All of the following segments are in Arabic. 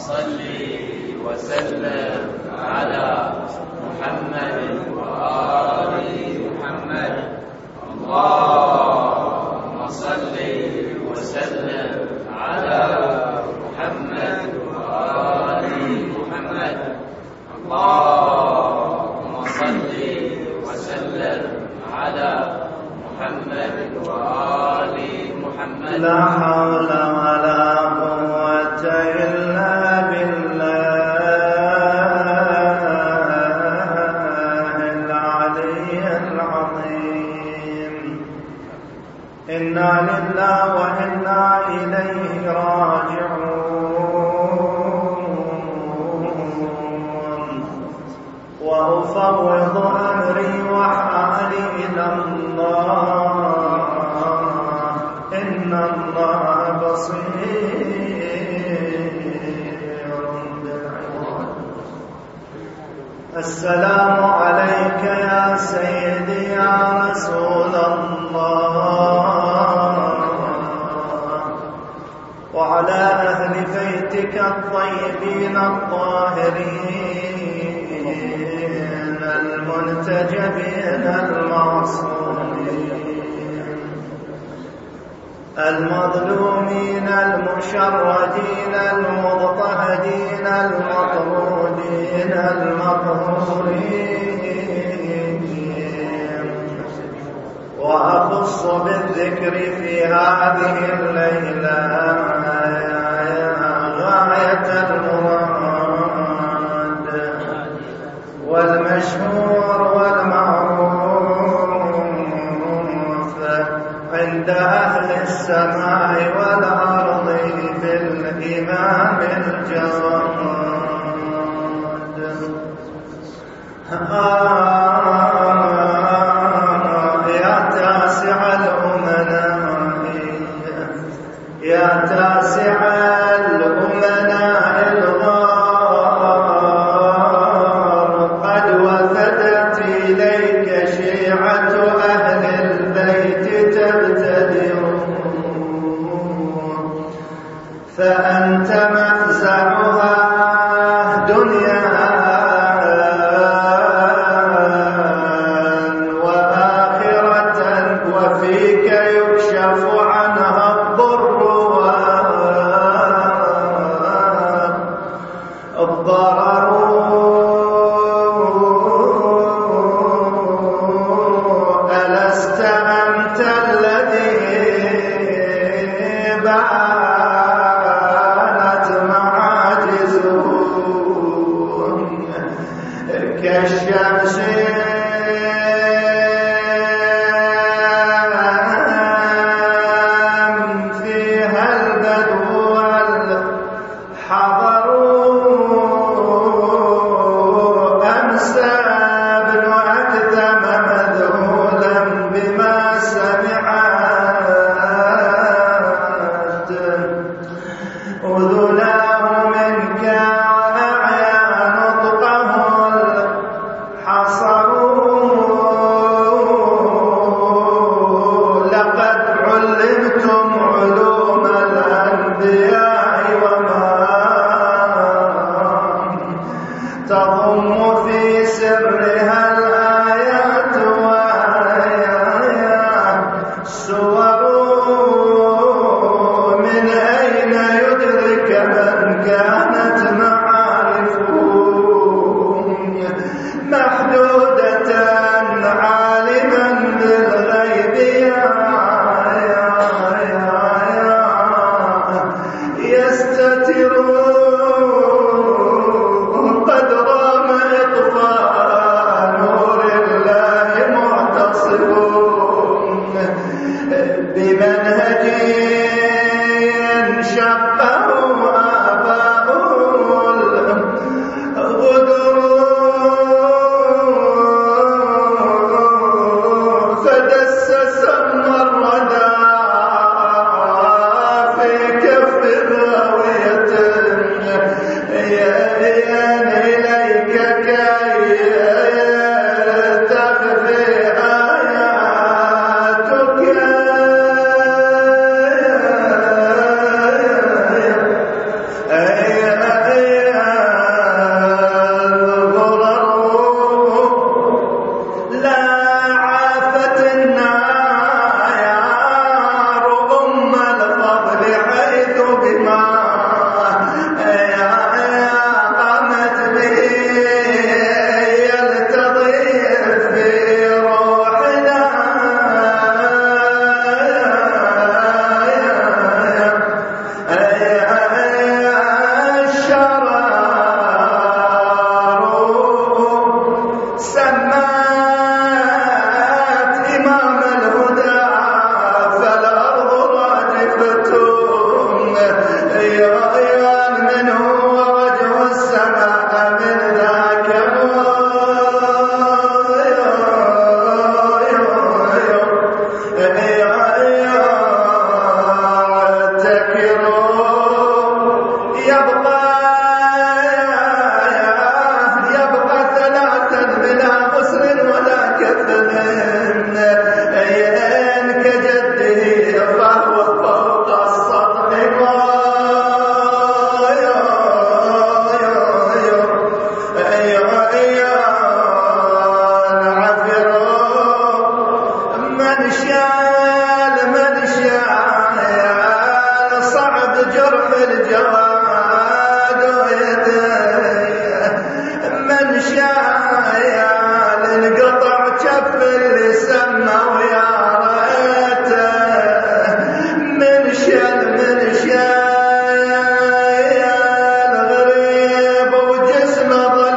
صل وسلم على محمد وآل محمد. اللهم صل وسلم على محمد وآل محمد. اللهم صل وسلم على محمد وآل محمد. لا حول ولا قوة إلا بالله العلي العظيم. إنا لله وإنا إليه راجعون. وأفوض أمري وحالي إلى الله، إن الله بصير بالعباد. السلام عليك يا سيدي يا رسول الله، وعلى أهل بيتك الطيبين الطاهرين المنتجبين المعصومين المظلومين المشردين المضطهدين المطرودين المقهورين. وأخص بالذكر في هذه الليلة غاية المراد والمشهور والمعروف عند أهل السماء والأرض بالإمام الجواد. يا تاسع الأمناء، يا تاسع الأمناء الغار، قد وفدت إليك شيعة أهل البيت تبتدر، فأنت مفزعها دنيا وآخرة، وفيك يكشف عنها الضر والضرر. ألست أنت الذي بانت معاجزه كالشمس فيها البدو والحضر. أمسى ابن أكثم مذهولا بما سمعت أذناه منك وأعيا نطقه الحصر. لقد علمتم علوم الأنبياء وما تضم في سرها الآيات والسور. من أين يدرك من كانت معارفه محدودة عالما بالغيب يستتر قد رام إطفاء نور الله معتصر بمنهج شقه آباؤه الغدر. فدسس الردى في كف غاوية إليك كي تخفي آياتك. عند جرح الجواد ويديه من شايل انقطع كف اللي سمى ويا ريته من شايل غريب وجسمه ظل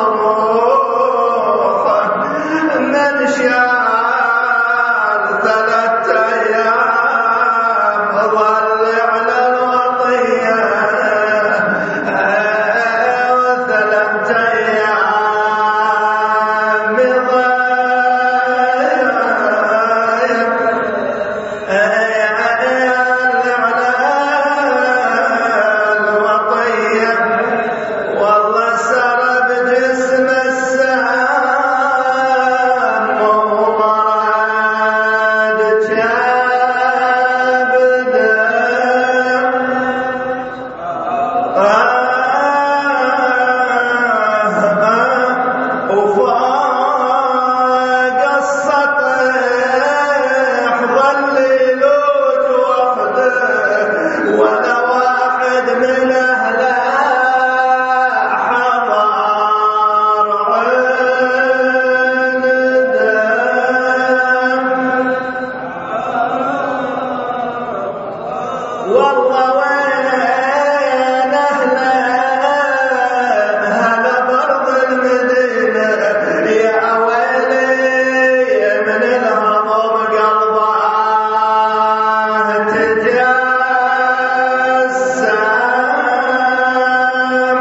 مضروح من شايل 3 أيام ظل على الوطية 3 أيام الوطية والله سرب جسم السهام ومراد جابده وفوق السطح ظل يلوج وحده ولا واحد من أهله حضر عنده والله وين أهله هلا برض المدينة يا ويلي من الهضم قلبه تجسم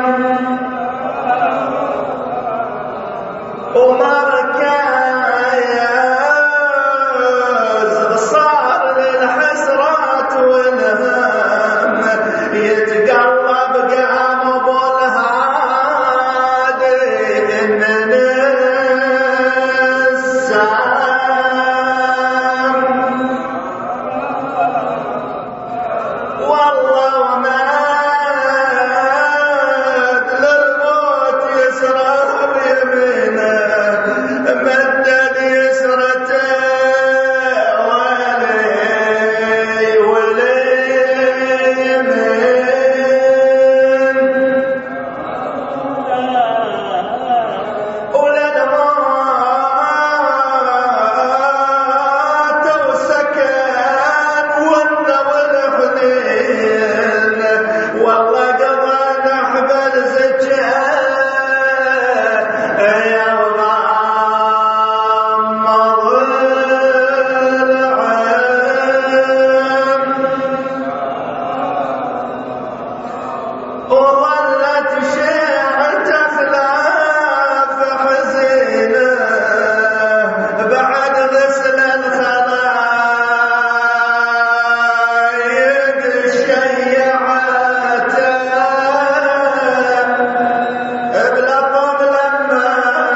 ومركز صار للحسرات والهم يتقلب قام ابو الهادي من السام والله وماد للموت يسرى بيمينه مدد يسرته ولي يمين وللموت وسكن والنور حنين والله قضى نحبل زكاه يا غامض العين وظلت شيعة خلاف حزينة بعد غسل الخلايق شيعته بلا طب لما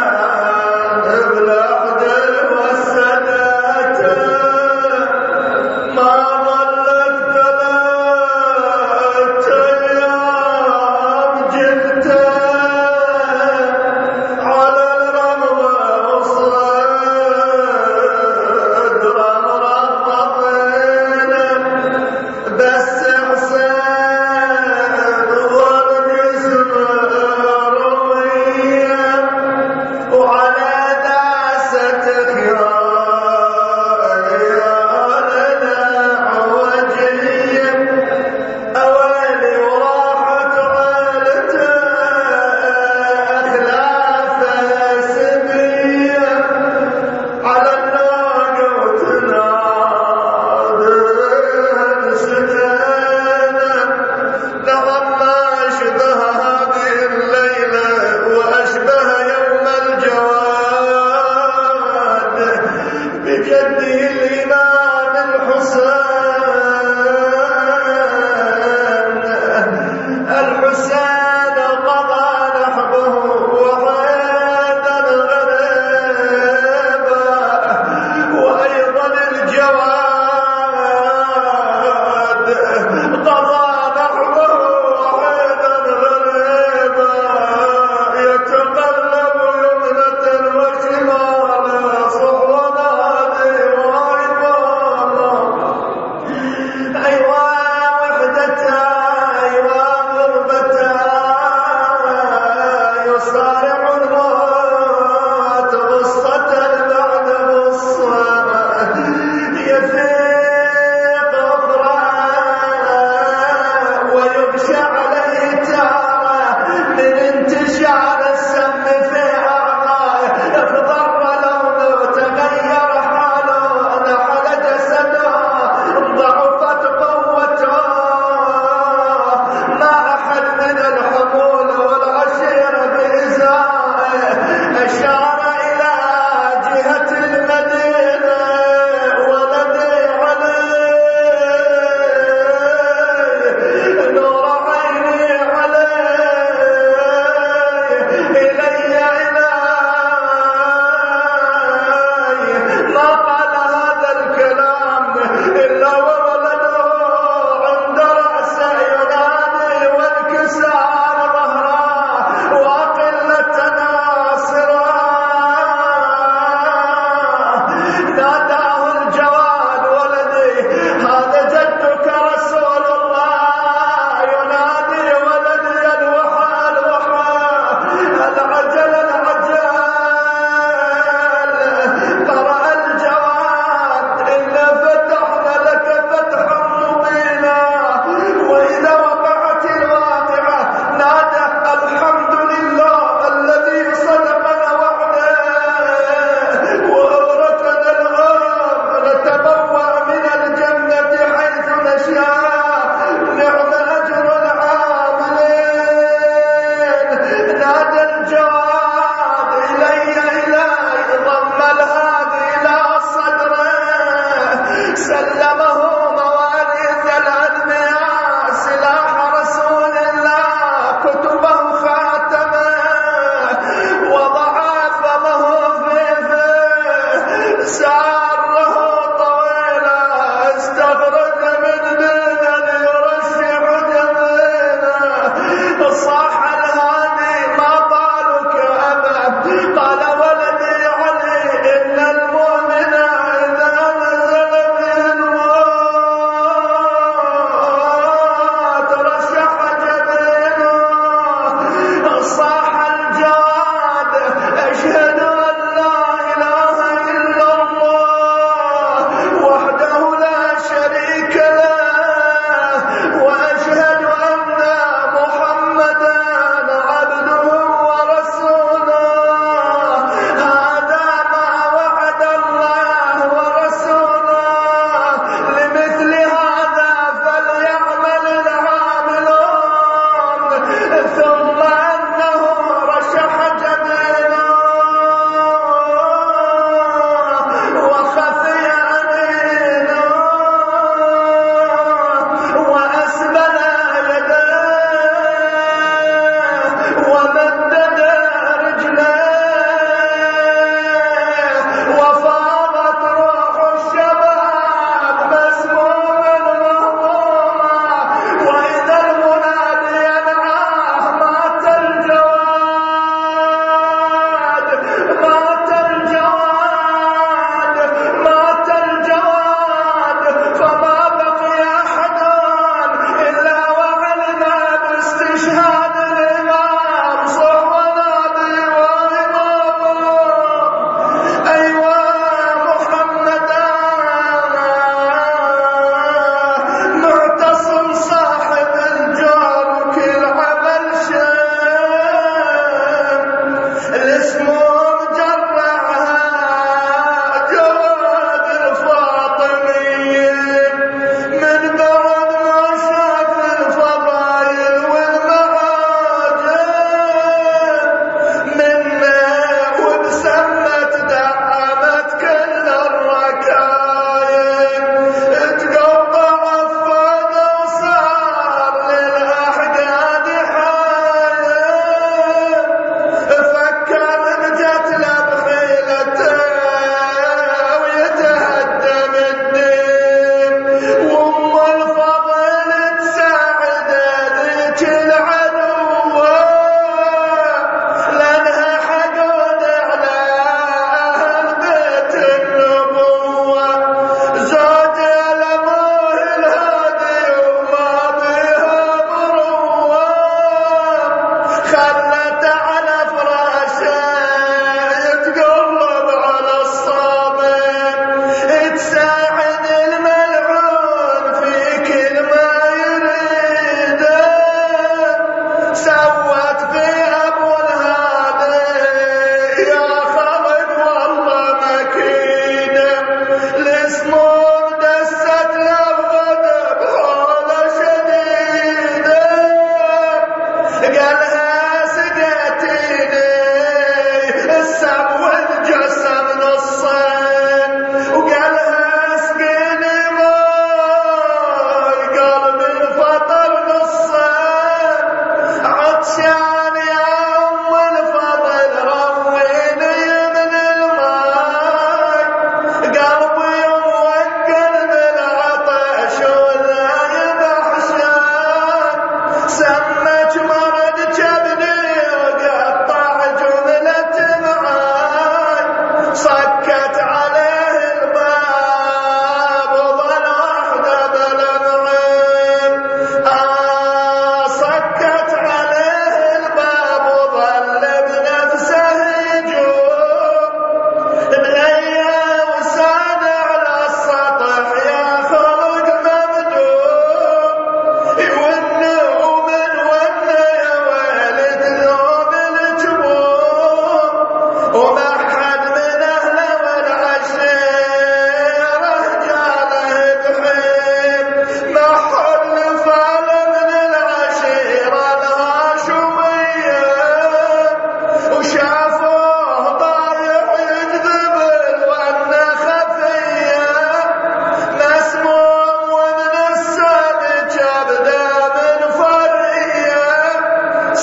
بلا حدر وسدته ما ظلت 3 أيام جبته على الرمضة وصدره مربطينه بس حسين ظل جسمه روية وعلى دعسة خيالنا عوجية أويلي وراحت عيلته أخلافه سبية على الناقة وتنادي سكينة نغم ما أشبه هذه الليلة وأشبه يوم الجواد بجدي الإمام الحسين قضى نحبه وحيدا غريبا وأيضا الجواد قضى نحبه وحيدا غريبا يتقلب يمنة وشمالا صحونا أيوة وحدته وجعل يتامى من انتشار السم في أعضائه، اخضر لونه تغير حاله نحل جسده ضعفت قوته، ما أحد من الحمول والعشيرة بإزائه، أشار إلى جهة المدينة ولدي عليه نور عيني عليه إلي ما قال هذا الكلام إلا وولده عند رأسه ينادي وانكسار ظهره وقلة ناصره، ناداه الجواد ولدي هذا جدك رسول الله، ينادي ولدي الوحى العجل قرأ الجواد إنا فتحنا لك فتحا مبينا، وإذا وقعت الواقعة نادى الحمد لله الذي صدقنا وعده وأورثنا الأرض نتبوأ من الجنة حيث نشاء، نعم أجر العاملين. نادى الجواد إلي ضم الهادي إلى صدره، سلمه مواريث الأنبياء سلاح رسول الله كتبه خاتمه، وضع فمه في فيه ساره طويلا، استخرج من دين يرشح جميله، صاح الهادي ما بالك أبا، قال ولدي علي إن المؤمن إذا نزل به الموت رشح جبينه، صاح الجواد أشهد أن لا إله إلا الله وحده لا شريك له، وأشهد أن محمدا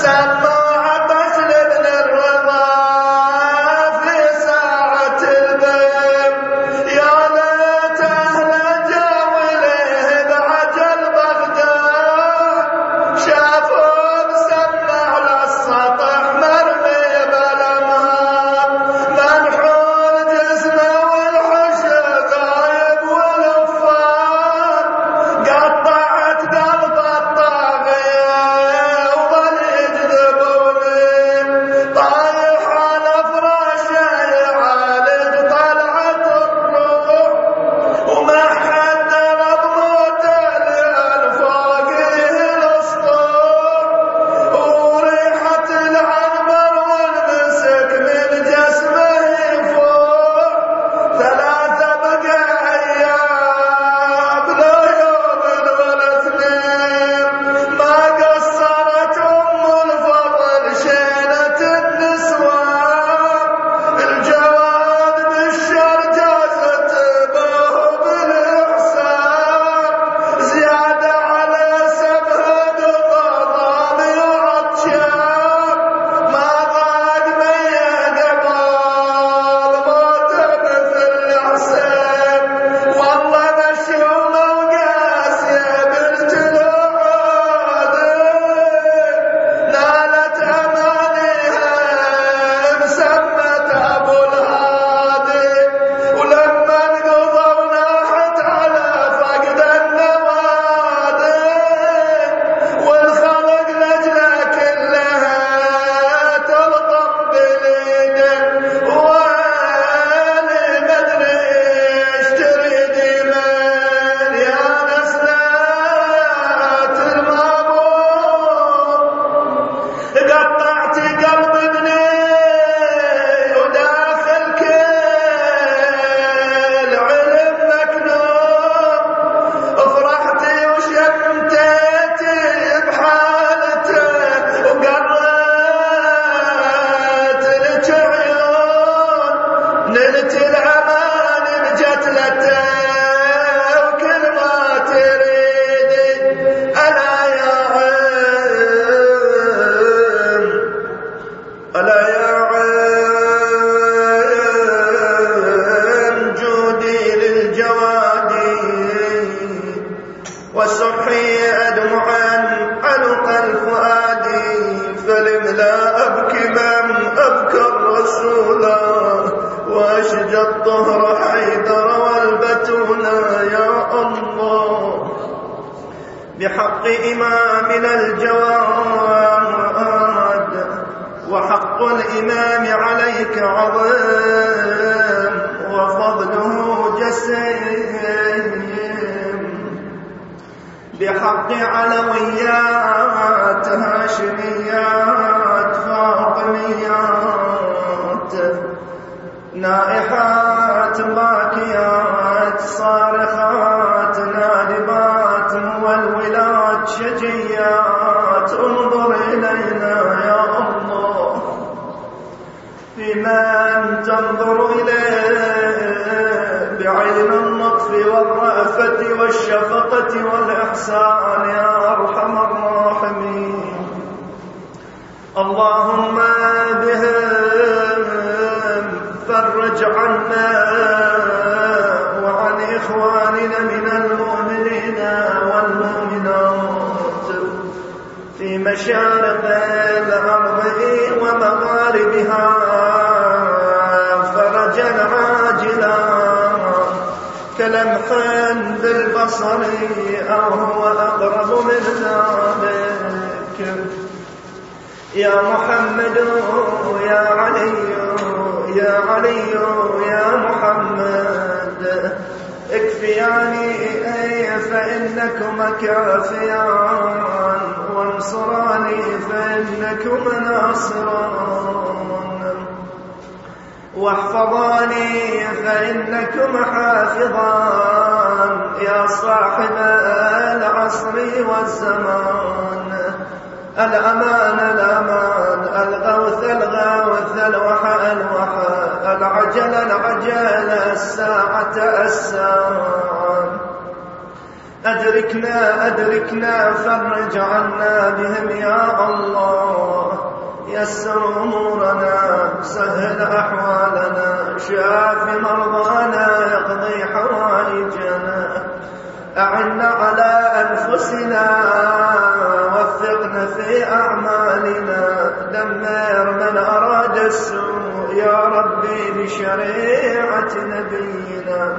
الطهر حيدر والبتولا يا الله بحق إمامنا الجواد وحق الإمام عليك عظيم وفضله جسيم بحق علويات هاشميات فاطميات نائحات باكيات صارخات نادبات والولات شجيات انظر إلينا يا الله بمن تنظر إليه بعين اللطف والرأفة والشفقة والإحسان يا أرحم الراحمين اللهم بهم فرج عنا وعن إخواننا من المؤمنين والمؤمنات في مشارق الأرض ومغاربها فرجا عاجلا كلمح بالبصر أو هو أقرب من ذلك يا محمد يا علي يا علي يا محمد اكفياني فإنكما كافيان وانصراني فإنكما ناصران واحفظاني فإنكما حافظان يا صاحب العصر والزمان الأمان الأمان الغوث الغوث الوحى الوحى العجل العجل الساعة الساعة أدركنا أدركنا فرج عنا بهم يا الله يسر أمورنا، سهل أحوالنا، شاف مرضانا، يقضي حوائجنا، أعنا على أنفسنا، وفقنا في أعمالنا، دمر من أراد السوء يا ربي بشريعة نبينا.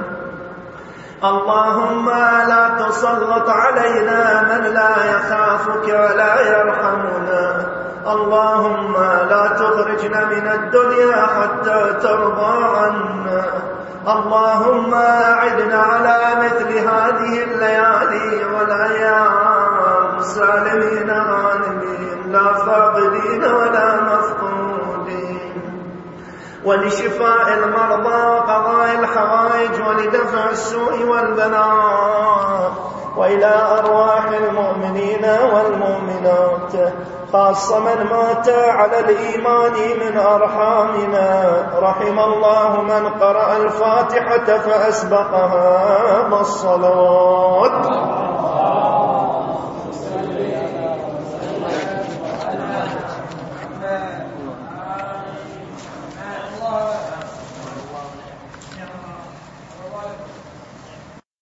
اللهم لا تسلط علينا من لا يخافك ولا يرحمنا. اللهم لا تخرجنا من الدنيا حتى ترضى عنا. اللهم أعدنا على مثل هذه الليالي والأيام سالمين غانمين، لا فاقدين ولا مفقودين، ولشفاء المرضى وقضاء الحوائج ولدفع السوء والبلاء، وإلى أرواح المؤمنين والمؤمنات، خاصة من مات على الإيمان من أرحامنا. رحم الله من قرأ الفاتحة فأسبقها بالصلوات.